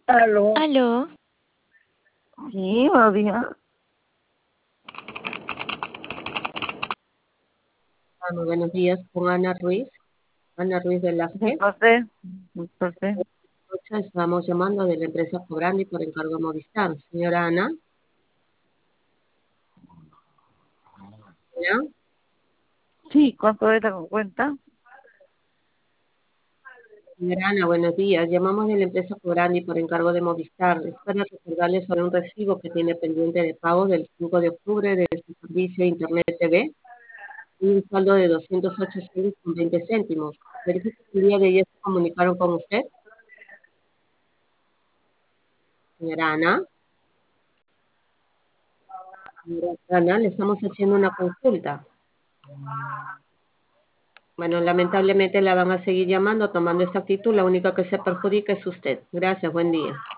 Aló. Aló, Sí, buenos días. Muy buenos días, con Ana Ruiz Velázquez. Disculpe. Estamos llamando de la empresa Cobrandi por encargo de Movistar. Señora Ana. ¿Ya? Sí, ¿cuánto es la cuenta? Señora Ana, buenos días. Llamamos de la empresa Cobrandi por encargo de Movistar. Es para recordarle sobre un recibo que tiene pendiente de pago del 5 de octubre de su servicio Internet TV y un saldo de 208 soles con 20 céntimos. Verifique que el día de ayer se comunicaron con usted. Señora Ana. Señora Ana, le estamos haciendo una consulta. Bueno, lamentablemente la van a seguir llamando, tomando esta actitud. La única que se perjudica es usted. Gracias, buen día.